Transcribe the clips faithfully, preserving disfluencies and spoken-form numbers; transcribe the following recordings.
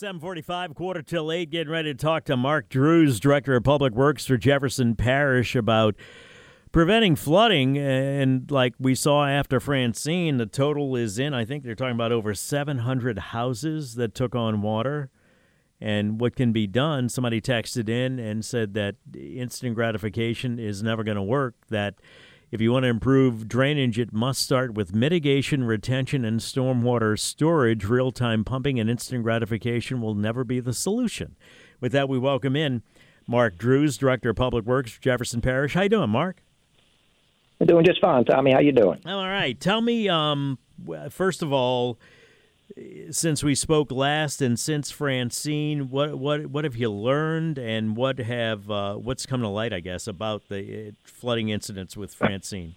seven forty-five, quarter till eight, getting ready to talk to Mark Drews, Director of Public Works for Jefferson Parish, about preventing flooding. And like we saw after Francine, the total is in, I think they're talking about over seven hundred houses that took on water. And what can be done, somebody texted in and said that instant gratification is never going to work, that if you want to improve drainage, it must start with mitigation, retention, and stormwater storage. Real-time pumping and instant gratification will never be the solution. With that, we welcome in Mark Drews, Director of Public Works for Jefferson Parish. How you doing, Mark? I'm doing just fine, Tommy. How you doing? All right. Tell me, um, first of all, since we spoke last and since Francine, what what what have you learned, and what have uh, what's come to light, I guess, about the uh, flooding incidents with Francine?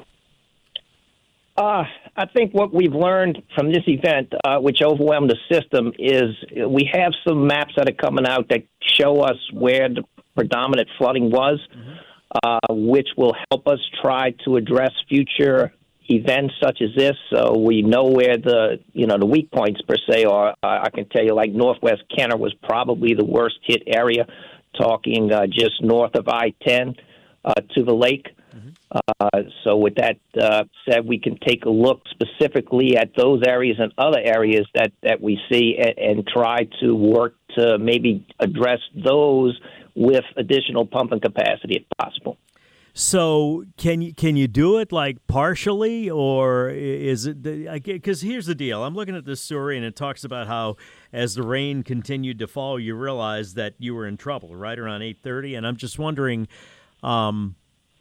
Uh, I think what we've learned from this event, uh, which overwhelmed the system, is we have some maps that are coming out that show us where the predominant flooding was, mm-hmm. uh, which will help us try to address future events such as this. So we know where the, you know, the weak points per se are. Uh, I can tell you, like Northwest Kenner was probably the worst hit area, talking uh, just north of I ten uh, to the lake. Mm-hmm. Uh, so with that uh, said, we can take a look specifically at those areas and other areas that, that we see and, and try to work to maybe address those with additional pumping capacity if possible. So can you can you do it like partially, or is it? Because here's the deal. I'm looking at this story, and it talks about how as the rain continued to fall, you realized that you were in trouble right around eight thirty. And I'm just wondering, um,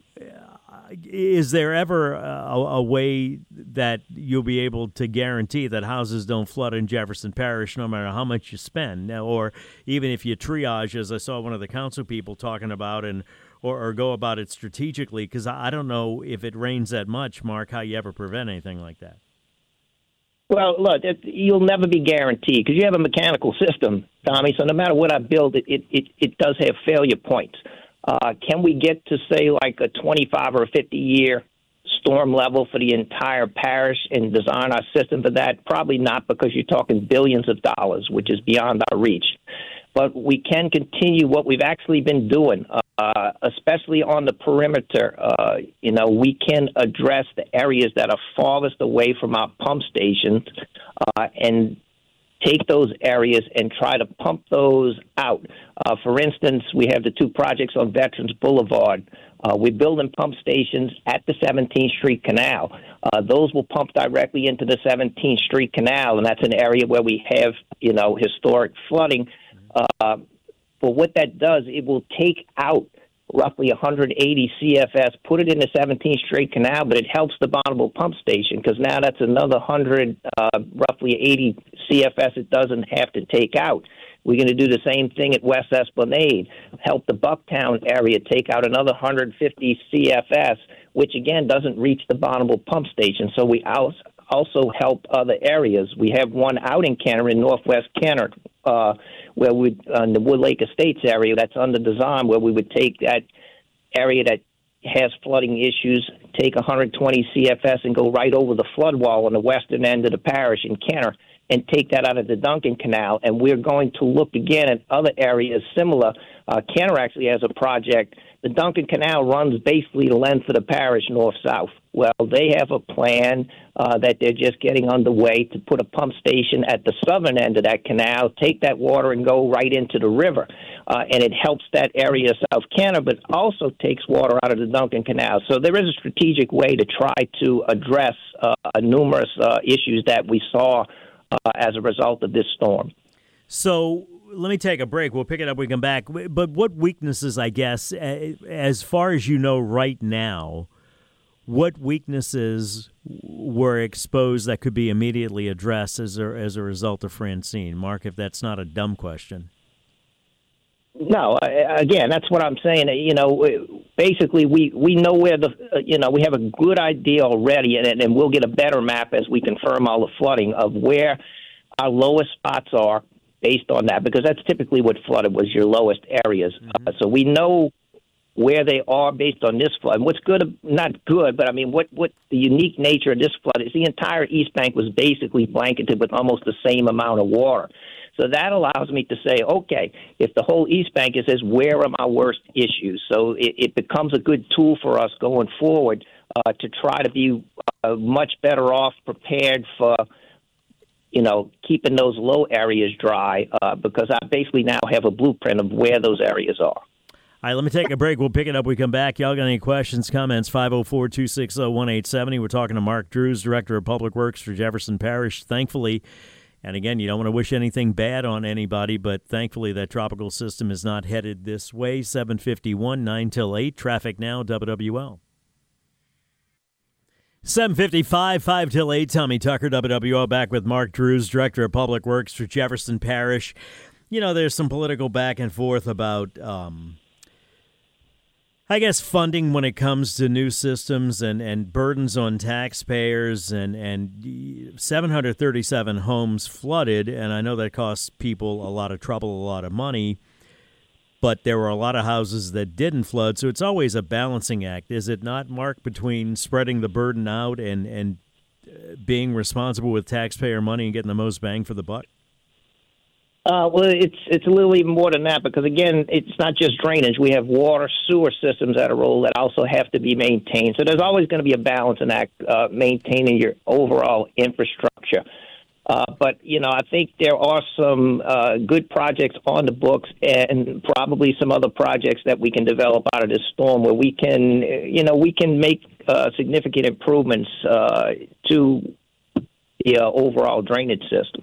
is there ever a, a way that you'll be able to guarantee that houses don't flood in Jefferson Parish no matter how much you spend? Now, or even if you triage, as I saw one of the council people talking about, and Or, or go about it strategically, because I don't know if it rains that much, Mark, how you ever prevent anything like that. Well, look, it, you'll never be guaranteed because you have a mechanical system, Tommy, so no matter what I build, it it, it, it does have failure points. Uh, can we get to, say, like a twenty-five or a fifty-year storm level for the entire parish and design our system for that? Probably not, because you're talking billions of dollars, which is beyond our reach. But we can continue what we've actually been doing, uh, especially on the perimeter. Uh, you know, we can address the areas that are farthest away from our pump stations uh, and take those areas and try to pump those out. Uh, for instance, we have the two projects on Veterans Boulevard. Uh, we're building pump stations at the seventeenth Street Canal. Uh, those will pump directly into the seventeenth Street Canal, and that's an area where we have, you know, historic flooding. Uh, but what that does, it will take out roughly one hundred eighty C F S, put it in the seventeenth Street Canal, but it helps the Bonneville pump station because now that's another one hundred, uh, roughly eighty C F S it doesn't have to take out. We're going to do the same thing at West Esplanade, help the Bucktown area take out another one hundred fifty C F S, which, again, doesn't reach the Bonneville pump station. So we also help other areas. We have one out in Kenner, in Northwest Kenner, uh, where we uh, in the Wood Lake Estates area that's under design, where we would take that area that has flooding issues, take one hundred twenty C F S and go right over the flood wall on the western end of the parish in Kenner and take that out of the Duncan Canal. And we're going to look again at other areas similar. Uh, Kenner actually has a project. The Duncan Canal runs basically the length of the parish north-south. Well, they have a plan uh, that they're just getting underway to put a pump station at the southern end of that canal, take that water and go right into the river. Uh, and it helps that area of South Kenner, but also takes water out of the Duncan Canal. So there is a strategic way to try to address uh, numerous uh, issues that we saw uh, as a result of this storm. So let me take a break. We'll pick it up when we come back. But what weaknesses, I guess, as far as you know right now, what weaknesses were exposed that could be immediately addressed as a, as a result of Francine? Mark, if that's not a dumb question. No, again, that's what I'm saying. You know, basically, we, we know where the, you know, we have a good idea already, and, and we'll get a better map as we confirm all the flooding of where our lowest spots are based on that, because that's typically what flooded was your lowest areas. Mm-hmm. Uh, so we know where they are based on this flood. And what's good, not good, but I mean, what, what the unique nature of this flood is the entire East Bank was basically blanketed with almost the same amount of water. So that allows me to say, okay, if the whole East Bank is says, where are my worst issues? So it, it becomes a good tool for us going forward uh, to try to be uh, much better off prepared for, you know, keeping those low areas dry uh, because I basically now have a blueprint of where those areas are. All right, let me take a break. We'll pick it up when we come back. Y'all got any questions, comments, five oh four, two six oh, one eight seven oh. We're talking to Mark Drews, Director of Public Works for Jefferson Parish. Thankfully, and again, you don't want to wish anything bad on anybody, but thankfully that tropical system is not headed this way. seven fifty-one, nine till eight. Traffic now, W W L. seven fifty-five, five till eight. Tommy Tucker, W W L, back with Mark Drews, Director of Public Works for Jefferson Parish. You know, there's some political back and forth about... Um, I guess funding when it comes to new systems and, and burdens on taxpayers and, and seven hundred thirty-seven homes flooded, and I know that costs people a lot of trouble, a lot of money, but there were a lot of houses that didn't flood, so it's always a balancing act, is it not, Mark, between spreading the burden out and, and being responsible with taxpayer money and getting the most bang for the buck? Uh, well, it's it's a little even more than that because, again, it's not just drainage. We have water, sewer systems that are rolled that also have to be maintained. So there's always going to be a balancing act uh, maintaining your overall infrastructure. Uh, but, you know, I think there are some uh, good projects on the books and probably some other projects that we can develop out of this storm where we can, you know, we can make uh, significant improvements uh, to the uh, overall drainage system.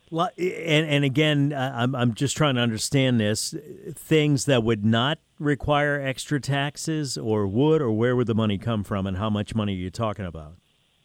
And, and again, I'm I'm just trying to understand this. Things that would not require extra taxes or would, or where would the money come from and how much money are you talking about?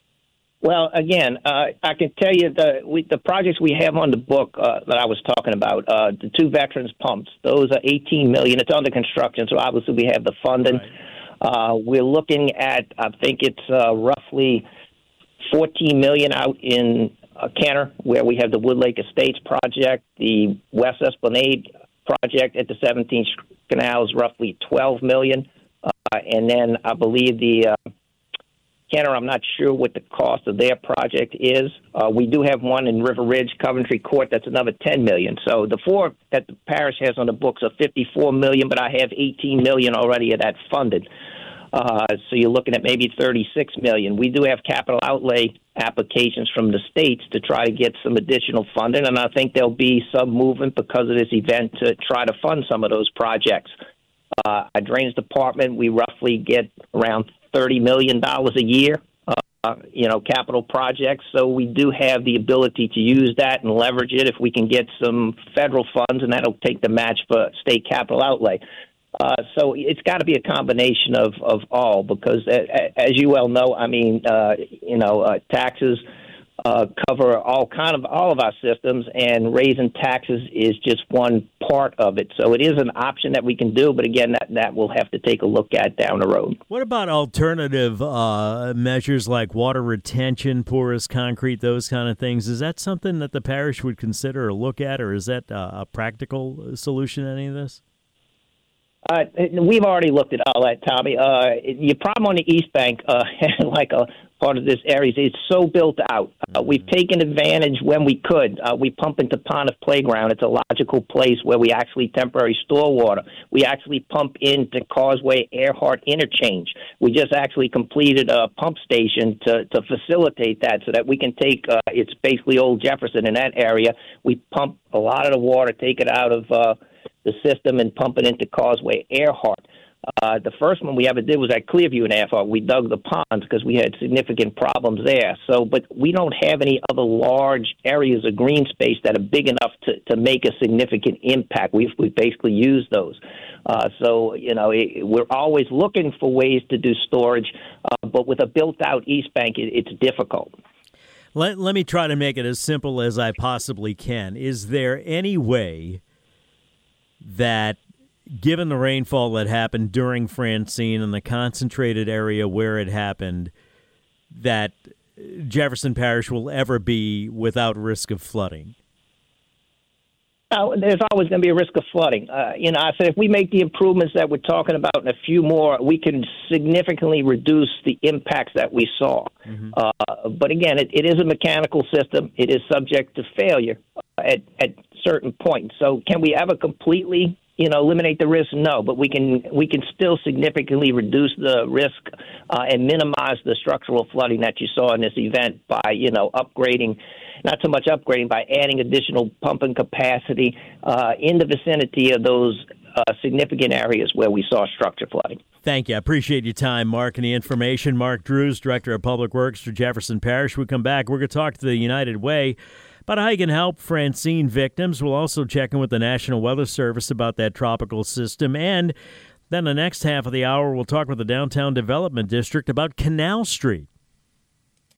Well, again, uh, I can tell you the we, the projects we have on the book uh, that I was talking about, uh, the two veterans pumps, those are eighteen million dollars. It's under construction, so obviously we have the funding. Right. Uh, we're looking at, I think it's uh, roughly fourteen million dollars out in Uh, Kenner, where we have the Wood Lake Estates project, the West Esplanade project at the seventeenth Canal is roughly twelve million dollars, uh, and then I believe the uh, Kenner, I'm not sure what the cost of their project is. Uh, we do have one in River Ridge, Coventry Court, that's another ten million dollars. So the four that the parish has on the books are fifty-four million dollars, but I have eighteen million dollars already of that funded. Uh, so you're looking at maybe thirty-six million dollars. We do have capital outlay applications from the states to try to get some additional funding, and I think there'll be some movement because of this event to try to fund some of those projects. Uh, our drainage department, we roughly get around thirty million dollars a year, uh, you know, capital projects. So we do have the ability to use that and leverage it if we can get some federal funds, and that'll take the match for state capital outlay. Uh, so it's got to be a combination of, of all because, uh, as you well know, I mean, uh, you know, uh, taxes uh, cover all kind of all of our systems, and raising taxes is just one part of it. So it is an option that we can do, but again, that that we'll have to take a look at down the road. What about alternative uh, measures like water retention, porous concrete, those kind of things? Is that something that the parish would consider or look at, or is that uh, a practical solution to any of this? Uh, we've already looked at all that, Tommy. Uh, your problem on the East Bank, uh, like a part of this area, is it's so built out. Uh, we've taken advantage when we could. Uh, we pump into Pontiff Playground. It's a logical place where we actually temporarily store water. We actually pump into Causeway Earhart Interchange. We just actually completed a pump station to, to facilitate that so that we can take, uh, it's basically Old Jefferson in that area. We pump a lot of the water, take it out of uh, the system and pump it into Causeway Earhart. Uh, the first one we ever did was at Clearview in Earhart. We dug the ponds because we had significant problems there. So, but we don't have any other large areas of green space that are big enough to, to make a significant impact. We've we basically used those. Uh, so, you know, it, we're always looking for ways to do storage, uh, but with a built-out East Bank, it, it's difficult. Let, let me try to make it as simple as I possibly can. Is there any way that, given the rainfall that happened during Francine and the concentrated area where it happened, that Jefferson Parish will ever be without risk of flooding? Uh, there's always going to be a risk of flooding. Uh, you know, I said if we make the improvements that we're talking about and a few more, we can significantly reduce the impacts that we saw. Mm-hmm. Uh, but again, it, it is a mechanical system. It is subject to failure at, at certain point. So can we ever completely, you know, eliminate the risk? No, but we can we can still significantly reduce the risk uh, and minimize the structural flooding that you saw in this event by, you know, upgrading, not so much upgrading, by adding additional pumping capacity uh, in the vicinity of those uh, significant areas where we saw structure flooding. Thank you. I appreciate your time, Mark, and the information. Mark Drews, Director of Public Works for Jefferson Parish. We come back, we're going to talk to the United Way about how you can help Francine victims. We'll also check in with the National Weather Service about that tropical system. And then the next half of the hour, we'll talk with the Downtown Development District about Canal Street.